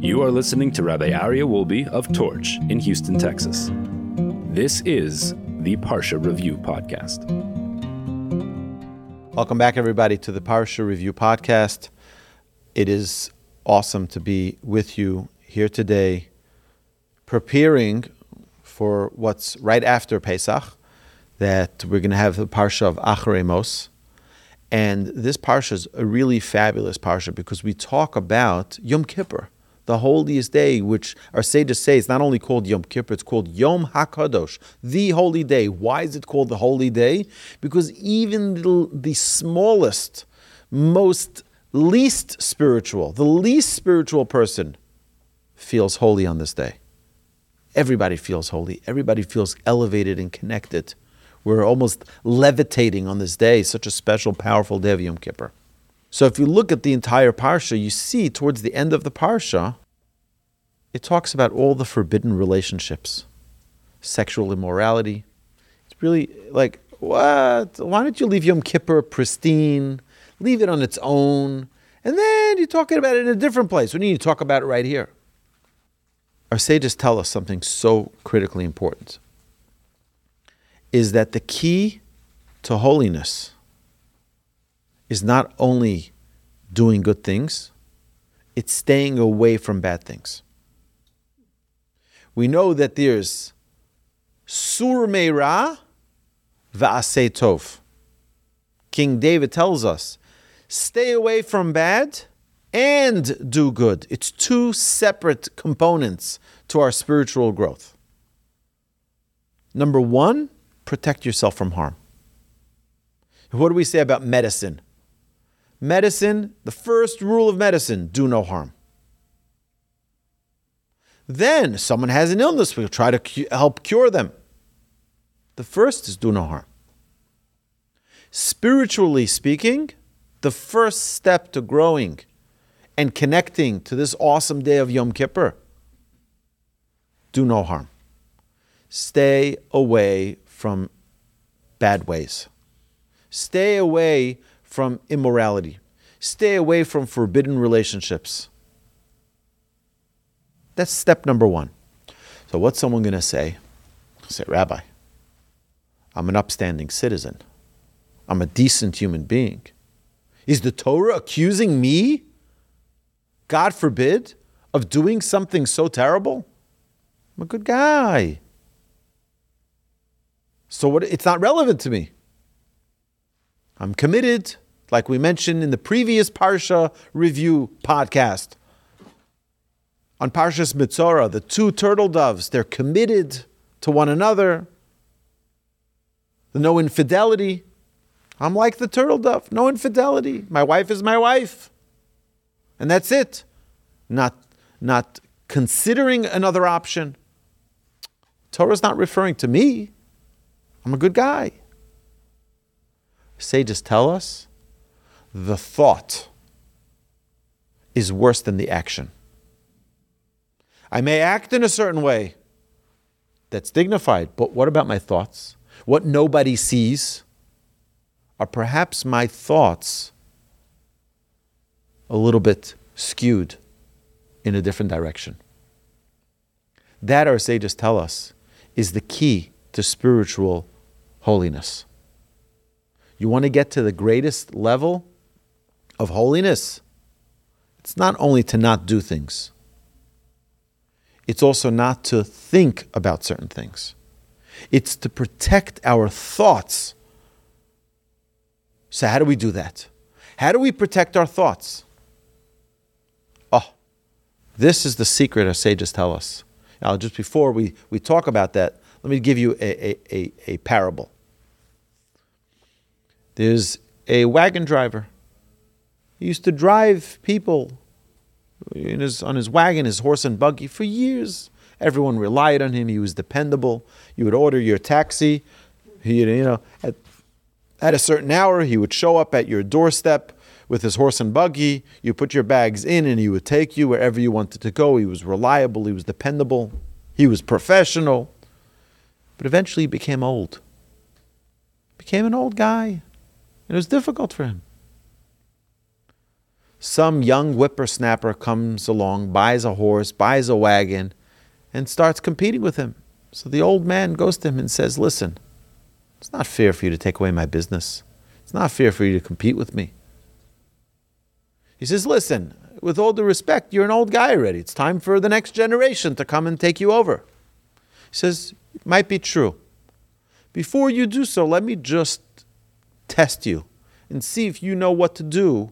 You are listening to Rabbi Aryeh Wolbe of Torch in Houston, Texas. This is the Parsha Review Podcast. Welcome back, everybody, to the Parsha Review Podcast. It is awesome to be with you here today, preparing for what's right after Pesach, that we're going to have the Parsha of Acharei Mos. And this Parsha is a really fabulous Parsha because we talk about Yom Kippur, the holiest day, which our sages say is not only called Yom Kippur, it's called Yom HaKadosh, the holy day. Why is it called the holy day? Because even the smallest, least spiritual person feels holy on this day. Everybody feels holy. Everybody feels elevated and connected. We're almost levitating on this day, such a special, powerful day of Yom Kippur. So if you look at the entire Parsha, you see towards the end of the Parsha, it talks about all the forbidden relationships, sexual immorality. It's really like, what? Why don't you leave Yom Kippur pristine, leave it on its own, and then you're talking about it in a different place. We need to talk about it right here. Our sages tell us something so critically important, is that the key to holiness is not only doing good things, it's staying away from bad things. We know that there's sur meira va'aseh tov. King David tells us, stay away from bad and do good. It's two separate components to our spiritual growth. Number one, protect yourself from harm. What do we say about medicine? Medicine, the first rule of medicine, do no harm. Then someone has an illness, we'll try to help cure them. The first is do no harm. Spiritually speaking, the first step to growing and connecting to this awesome day of Yom Kippur, do no harm. Stay away from bad ways. Stay away from immorality. Stay away from forbidden relationships. That's step number one. So what's someone going to say? Say, Rabbi, I'm an upstanding citizen. I'm a decent human being. Is the Torah accusing me, God forbid, of doing something so terrible? I'm a good guy. So what? It's not relevant to me. I'm committed, like we mentioned in the previous Parsha Review podcast. On Parshas Mitzorah, the two turtle doves, they're committed to one another. No infidelity. I'm like the turtle dove, no infidelity. My wife is my wife. And that's it. Not considering another option. Torah's not referring to me. I'm a good guy. Sages tell us the thought is worse than the action. I may act in a certain way that's dignified, but what about my thoughts? What nobody sees? Are perhaps my thoughts a little bit skewed in a different direction? That, our sages tell us, is the key to spiritual holiness. You want to get to the greatest level of holiness? It's not only to not do things. It's also not to think about certain things. It's to protect our thoughts. So how do we do that? How do we protect our thoughts? Oh, this is the secret our sages tell us. Now, just before we talk about that, let me give you a parable. There's a wagon driver. He used to drive people on his wagon, his horse and buggy for years. Everyone relied on him. He was dependable. You would order your taxi. At a certain hour, he would show up at your doorstep with his horse and buggy. You put your bags in and he would take you wherever you wanted to go. He was reliable. He was dependable. He was professional. But eventually he became old. Became an old guy. It was difficult for him. some young whippersnapper comes along, buys a horse, buys a wagon, and starts competing with him. So the old man goes to him and says, listen, it's not fair for you to take away my business. It's not fair for you to compete with me. He says, listen, with all due respect, you're an old guy already. It's time for the next generation to come and take you over. He says, it might be true. Before you do so, let me just test you and see if you know what to do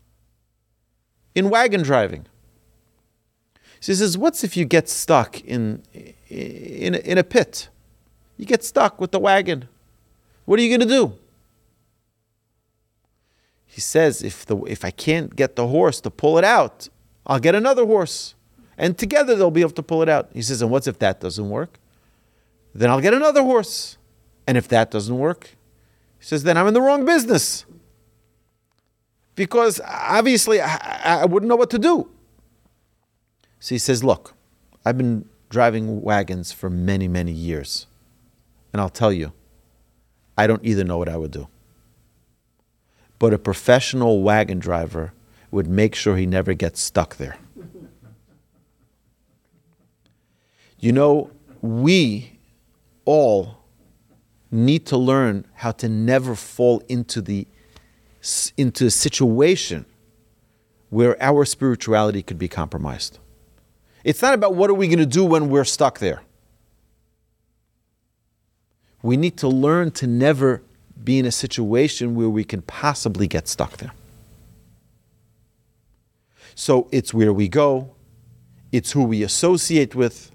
in wagon driving. He says, what's if you get stuck in a pit? You get stuck with the wagon. What are you going to do? He says, if I can't get the horse to pull it out, I'll get another horse. And together they'll be able to pull it out. He says, and what's if that doesn't work? Then I'll get another horse. And if that doesn't work, he says, then I'm in the wrong business. Because obviously I wouldn't know what to do. So he says, look, I've been driving wagons for many, many years. And I'll tell you, I don't either know what I would do. But a professional wagon driver would make sure he never gets stuck there. You know, we all need to learn how to never fall into a situation where our spirituality could be compromised. It's not about what are we going to do when we're stuck there. We need to learn to never be in a situation where we can possibly get stuck there. So it's where we go, it's who we associate with,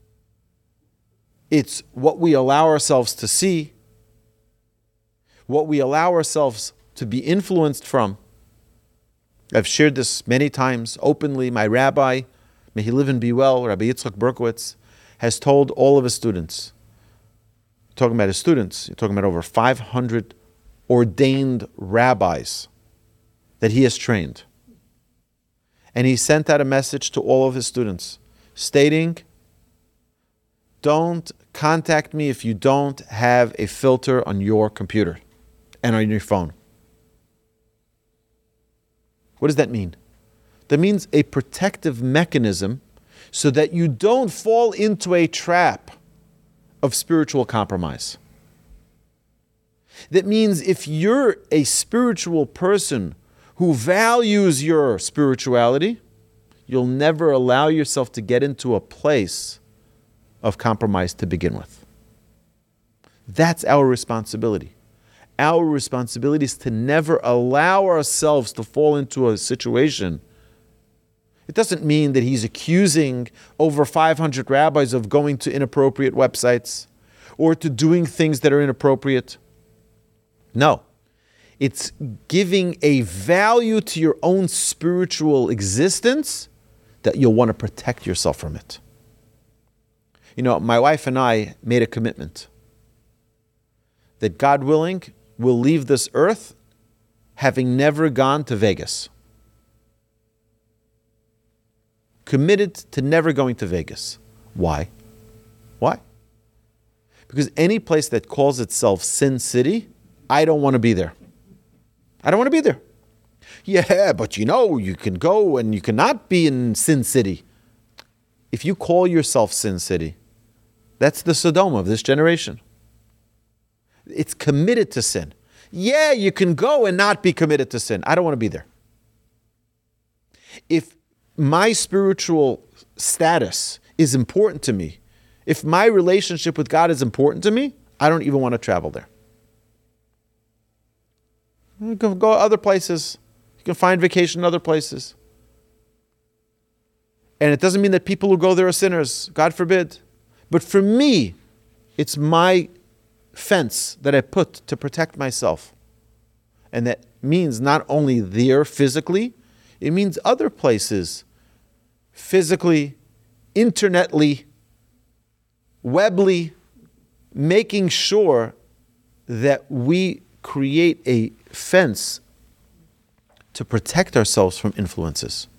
it's what we allow ourselves to see, what we allow ourselves to be influenced from. I've shared this many times openly. My rabbi, may he live and be well, Rabbi Yitzchak Berkowitz, has told all of his students, talking about his students, you're talking about over 500 ordained rabbis that he has trained. And he sent out a message to all of his students stating, don't contact me if you don't have a filter on your computer and on your phone. What does that mean? That means a protective mechanism so that you don't fall into a trap of spiritual compromise. That means if you're a spiritual person who values your spirituality, you'll never allow yourself to get into a place of compromise to begin with. That's our responsibility. Our responsibility is to never allow ourselves to fall into a situation. It doesn't mean that he's accusing over 500 rabbis of going to inappropriate websites or to doing things that are inappropriate. No. It's giving a value to your own spiritual existence that you'll want to protect yourself from it. You know, my wife and I made a commitment that God willing, we'll leave this earth having never gone to Vegas. Committed to never going to Vegas. Why? Why? Because any place that calls itself Sin City, I don't want to be there. I don't want to be there. Yeah, but you know, you can go and you cannot be in Sin City. If you call yourself Sin City, that's the Sodom of this generation. It's committed to sin. Yeah, you can go and not be committed to sin. I don't want to be there. If my spiritual status is important to me, if my relationship with God is important to me, I don't even want to travel there. You can go other places. You can find vacation in other places. And it doesn't mean that people who go there are sinners. God forbid. But for me, it's my fence that I put to protect myself. And that means not only there physically, it means other places. Physically, internetly, webly, making sure that we create a fence to protect ourselves from influences.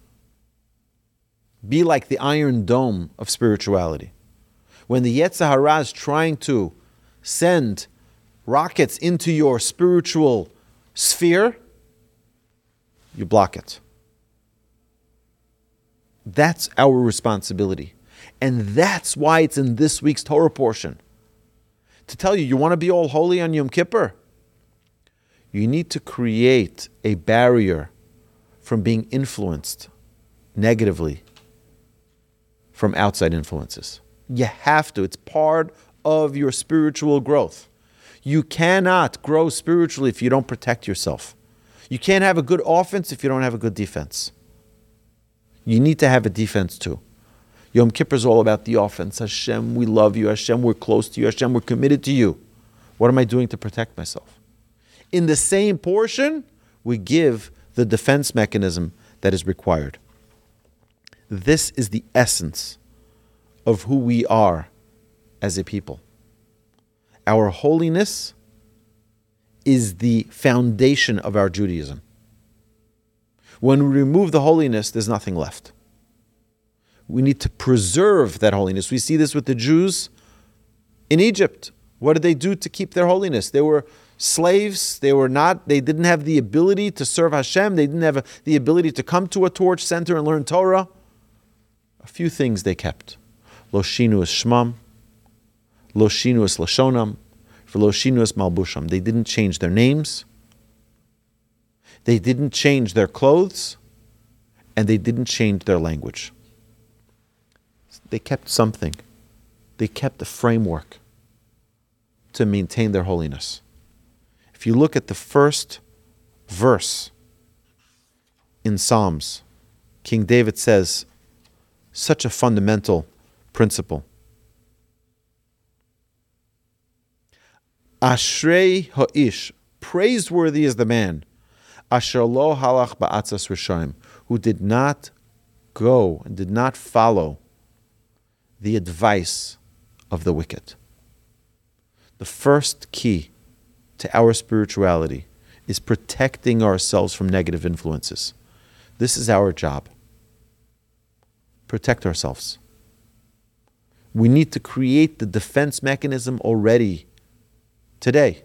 Be like the iron dome of spirituality. When the Yetzer Hara is trying to send rockets into your spiritual sphere, you block it. That's our responsibility. And that's why it's in this week's Torah portion. To tell you want to be all holy on Yom Kippur? You need to create a barrier from being influenced negatively from outside influences. You have to. It's part of your spiritual growth. You cannot grow spiritually if you don't protect yourself. You can't have a good offense if you don't have a good defense. You need to have a defense too. Yom Kippur is all about the offense. Hashem, we love you. Hashem, we're close to you. Hashem, we're committed to you. What am I doing to protect myself? In the same portion, we give the defense mechanism that is required. This is the essence of who we are as a people. Our holiness is the foundation of our Judaism. When we remove the holiness, there's nothing left. We need to preserve that holiness. We see this with the Jews in Egypt. What did they do to keep their holiness? They were slaves. They didn't have the ability to serve Hashem. They didn't have the ability to come to a torch center and learn Torah. A few things they kept. Lo shinu es shmam, lo shinu es lashonam, v'lo shinu es malbusham. They didn't change their names. They didn't change their clothes. And they didn't change their language. They kept something. They kept a framework to maintain their holiness. If you look at the first verse in Psalms, King David says such a fundamental principle. Ashrei ha'ish, praiseworthy is the man, asher lo halach ba'atzas rishaim, who did not go and did not follow the advice of the wicked. The first key to our spirituality is protecting ourselves from negative influences. This is our job. Protect ourselves. We need to create the defense mechanism already today.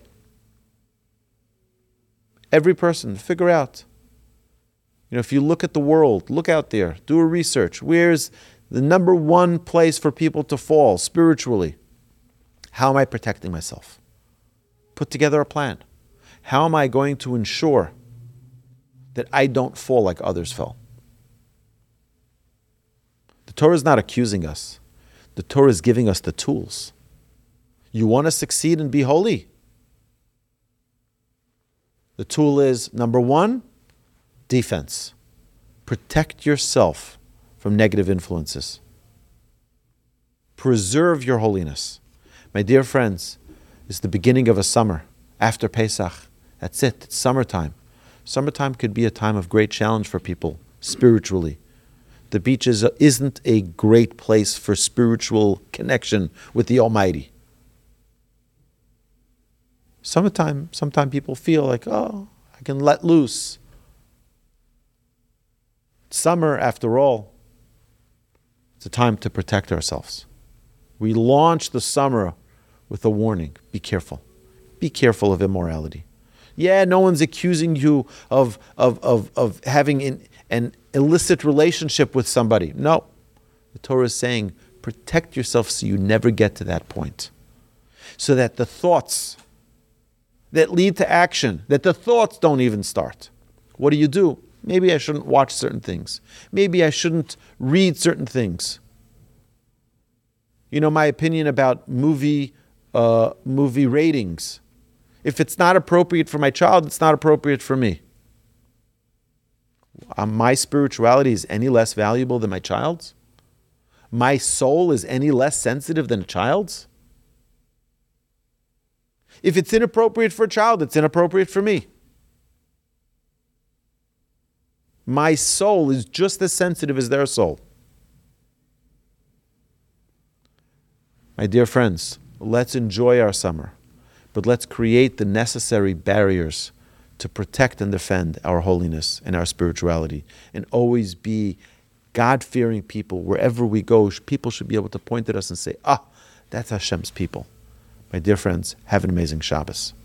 Every person, figure out. If you look at the world, look out there, do a research. Where's the number one place for people to fall spiritually? How am I protecting myself? Put together a plan. How am I going to ensure that I don't fall like others fell? The Torah is not accusing us. The Torah is giving us the tools. You want to succeed and be holy? The tool is, number one, defense. Protect yourself from negative influences. Preserve your holiness. My dear friends, it's the beginning of a summer after Pesach. That's it. It's summertime. Summertime could be a time of great challenge for people spiritually. The beach isn't a great place for spiritual connection with the Almighty. Sometimes people feel like, I can let loose. Summer, after all, it's a time to protect ourselves. We launch the summer with a warning. Be careful. Be careful of immorality. Yeah, no one's accusing you of having an illicit relationship with somebody. No. The Torah is saying, protect yourself so you never get to that point. So that the thoughts that lead to action, that the thoughts don't even start. What do? Maybe I shouldn't watch certain things. Maybe I shouldn't read certain things. My opinion about movie ratings. If it's not appropriate for my child, it's not appropriate for me. My spirituality is any less valuable than my child's? My soul is any less sensitive than a child's? If it's inappropriate for a child, it's inappropriate for me. My soul is just as sensitive as their soul. My dear friends, let's enjoy our summer, but let's create the necessary barriers to protect and defend our holiness and our spirituality, and always be God-fearing people. Wherever we go, people should be able to point at us and say, that's Hashem's people. My dear friends, have an amazing Shabbos.